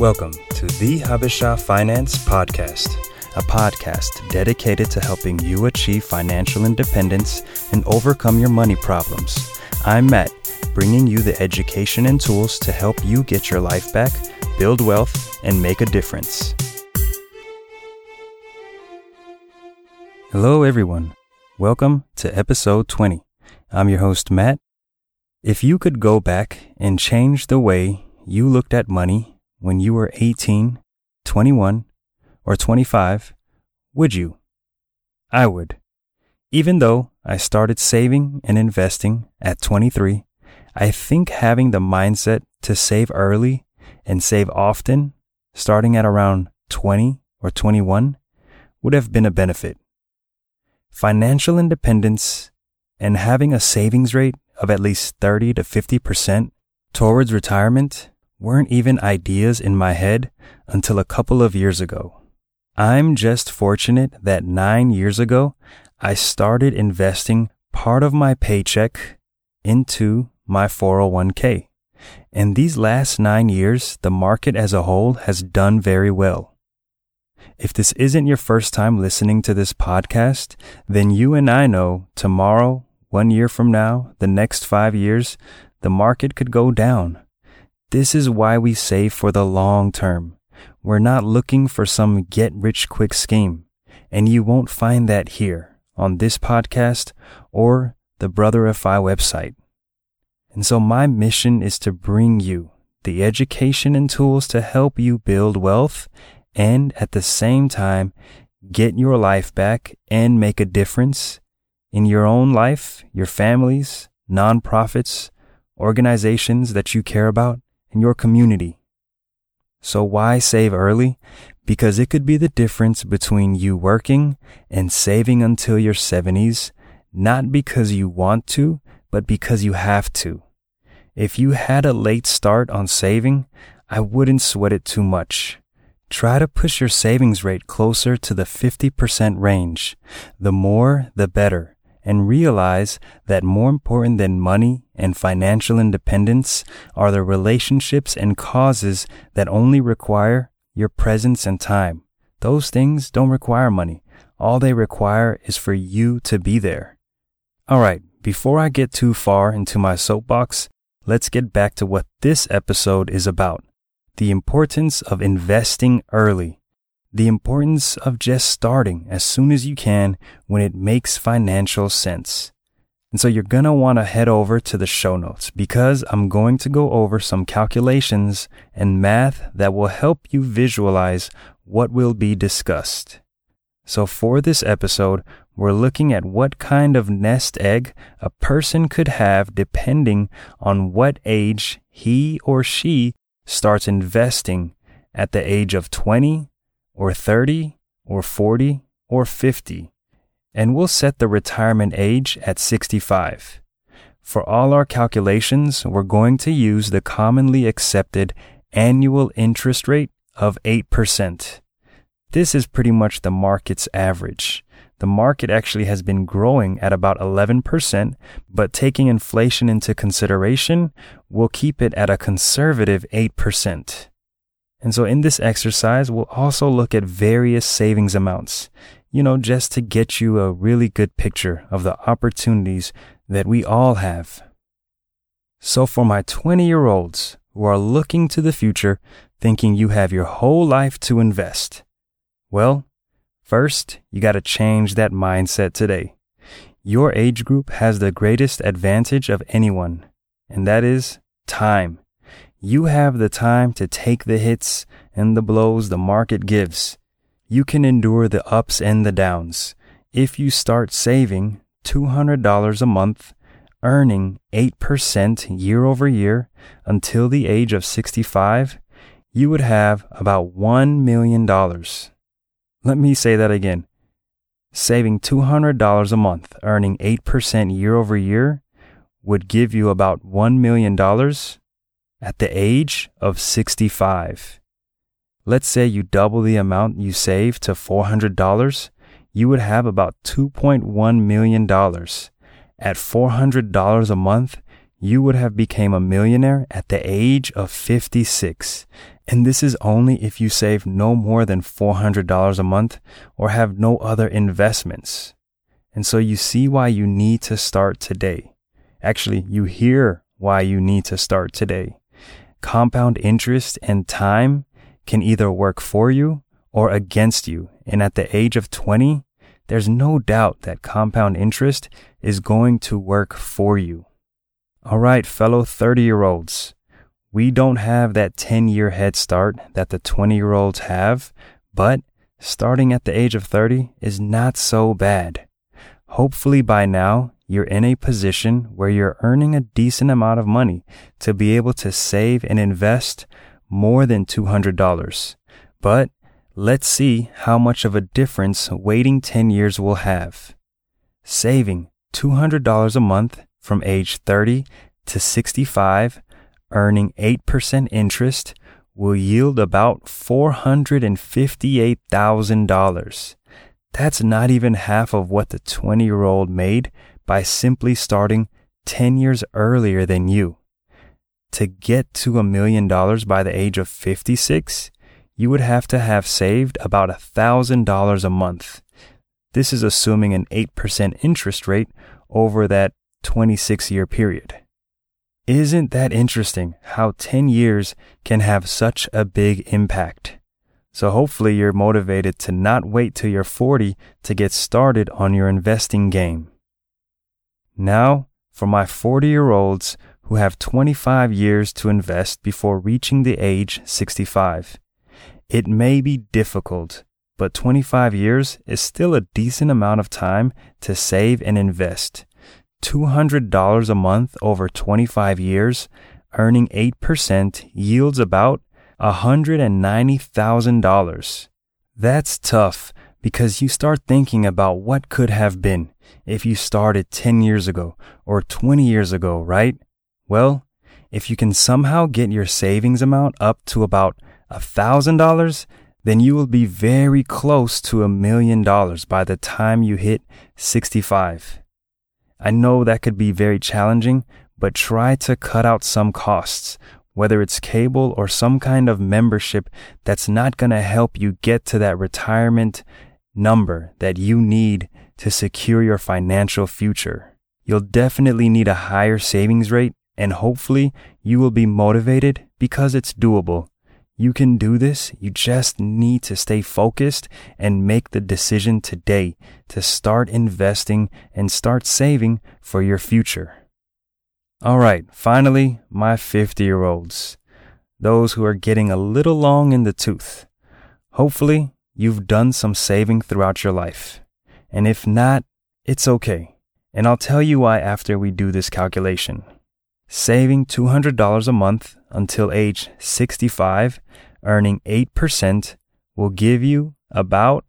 Welcome to the Habesha Finance Podcast, a podcast dedicated to helping you achieve financial independence and overcome your money problems. I'm Matt, bringing you the education and tools to help you get your life back, build wealth, and make a difference. Hello, everyone. Welcome to episode 20. I'm your host, Matt. If you could go back and change the way you looked at money when you were 18, 21, or 25, would you? I would. Even though I started saving and investing at 23, I think having the mindset to save early and save often, starting at around 20 or 21, would have been a benefit. Financial independence and having a savings rate of at least 30 to 50% towards retirement weren't even ideas in my head until a couple of years ago. I'm just fortunate that 9 years ago, I started investing part of my paycheck into my 401k. And these last 9 years, the market as a whole has done very well. If this isn't your first time listening to this podcast, then you and I know tomorrow, 1 year from now, the next 5 years, the market could go down. This is why we save for the long term. We're not looking for some get-rich-quick scheme, and you won't find that here on this podcast or the Brother FI website. And so my mission is to bring you the education and tools to help you build wealth and at the same time get your life back and make a difference in your own life, your families, nonprofits, organizations that you care about, and your community. So why save early? Because it could be the difference between you working and saving until your 70s, not because you want to, but because you have to. If you had a late start on saving, I wouldn't sweat it too much. Try to push your savings rate closer to the 50% range. The more, the better. And realize that more important than money and financial independence are the relationships and causes that only require your presence and time. Those things don't require money. All they require is for you to be there. All right, before I get too far into my soapbox, let's get back to what this episode is about. The importance of investing early. The importance of just starting as soon as you can when it makes financial sense. And so you're going to want to head over to the show notes because I'm going to go over some calculations and math that will help you visualize what will be discussed. So for this episode, we're looking at what kind of nest egg a person could have depending on what age he or she starts investing at the age of 20, or 30, or 40, or 50, and we'll set the retirement age at 65. For all our calculations, we're going to use the commonly accepted annual interest rate of 8%. This is pretty much the market's average. The market actually has been growing at about 11%, but taking inflation into consideration, we'll keep it at a conservative 8%. And so in this exercise, we'll also look at various savings amounts, just to get you a really good picture of the opportunities that we all have. So for my 20-year-olds who are looking to the future, thinking you have your whole life to invest, well, first, you got to change that mindset today. Your age group has the greatest advantage of anyone, and that is time. You have the time to take the hits and the blows the market gives. You can endure the ups and the downs. If you start saving $200 a month, earning 8% year over year until the age of 65, you would have about $1 million. Let me say that again. Saving $200 a month, earning 8% year over year would give you about $1 million at the age of 65. Let's say you double the amount you save to $400, you would have about $2.1 million. At $400 a month, you would have become a millionaire at the age of 56. And this is only if you save no more than $400 a month or have no other investments. And so you see why you need to start today. Actually, you hear why you need to start today. Compound interest and time can either work for you or against you. And at the age of 20, there's no doubt that compound interest is going to work for you. All right, fellow 30-year-olds, we don't have that 10-year head start that the 20-year-olds have, but starting at the age of 30 is not so bad. Hopefully by now, you're in a position where you're earning a decent amount of money to be able to save and invest more than $200. But let's see how much of a difference waiting 10 years will have. Saving $200 a month from age 30 to 65, earning 8% interest, will yield about $458,000. That's not even half of what the 20-year-old made by simply starting 10 years earlier than you. To get to $1 million by the age of 56, you would have to have saved about $1,000 a month. This is assuming an 8% interest rate over that 26-year period. Isn't that interesting how 10 years can have such a big impact? So hopefully you're motivated to not wait till you're 40 to get started on your investing game. Now, for my 40-year-olds who have 25 years to invest before reaching the age 65. It may be difficult, but 25 years is still a decent amount of time to save and invest. $200 a month over 25 years, earning 8% yields about $190,000. That's tough because you start thinking about what could have been if you started 10 years ago or 20 years ago, right? Well, if you can somehow get your savings amount up to about $1,000, then you will be very close to $1 million by the time you hit 65. I know that could be very challenging, but try to cut out some costs, whether it's cable or some kind of membership that's not going to help you get to that retirement number that you need to secure your financial future. You'll definitely need a higher savings rate, and hopefully you will be motivated because it's doable. You can do this. You just need to stay focused and make the decision today to start investing and start saving for your future. All right, finally, my 50-year-olds, those who are getting a little long in the tooth. Hopefully, you've done some saving throughout your life. And if not, it's okay. And I'll tell you why after we do this calculation. Saving $200 a month until age 65, earning 8%, will give you about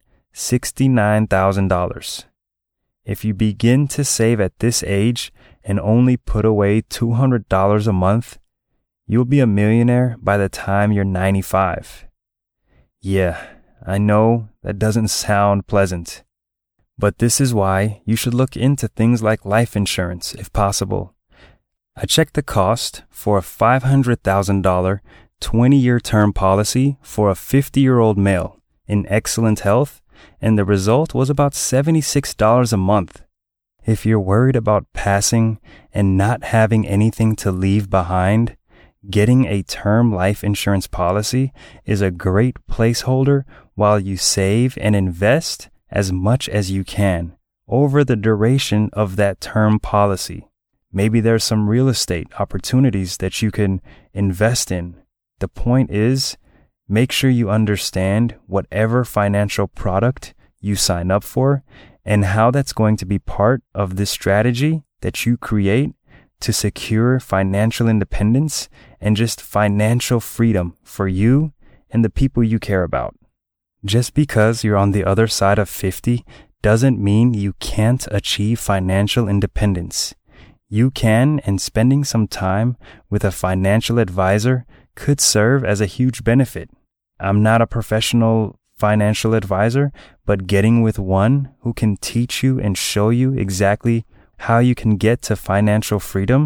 $69,000. If you begin to save at this age and only put away $200 a month, you'll be a millionaire by the time you're 95. Yeah, I know that doesn't sound pleasant. But this is why you should look into things like life insurance if possible. I checked the cost for a $500,000 20-year term policy for a 50-year-old male in excellent health, and the result was about $76 a month. If you're worried about passing and not having anything to leave behind, getting a term life insurance policy is a great placeholder while you save and invest as much as you can over the duration of that term policy. Maybe there's some real estate opportunities that you can invest in. The point is, make sure you understand whatever financial product you sign up for and how that's going to be part of this strategy that you create to secure financial independence and just financial freedom for you and the people you care about. Just because you're on the other side of 50 doesn't mean you can't achieve financial independence. You can, and spending some time with a financial advisor could serve as a huge benefit. I'm not a professional financial advisor, but getting with one who can teach you and show you exactly how you can get to financial freedom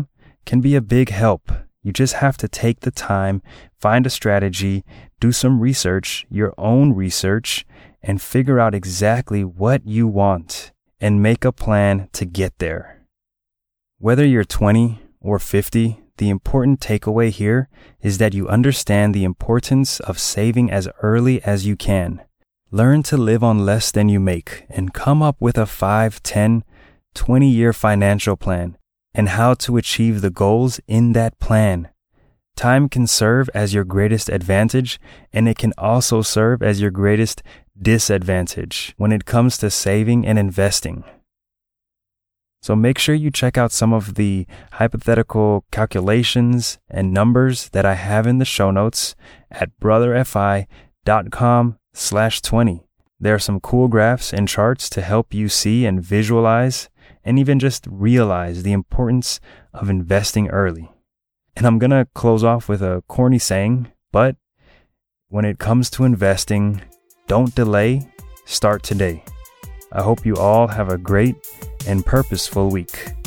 can be a big help. You just have to take the time, find a strategy, do some research, your own research, and figure out exactly what you want and make a plan to get there. Whether you're 20 or 50, the important takeaway here is that you understand the importance of saving as early as you can. Learn to live on less than you make and come up with a 5, 10, 20-year financial plan and how to achieve the goals in that plan. Time can serve as your greatest advantage, and it can also serve as your greatest disadvantage when it comes to saving and investing. So make sure you check out some of the hypothetical calculations and numbers that I have in the show notes at brotherfi.com/20. There are some cool graphs and charts to help you see and visualize and even just realize the importance of investing early. And I'm going to close off with a corny saying, but when it comes to investing, don't delay, start today. I hope you all have a great and purposeful week.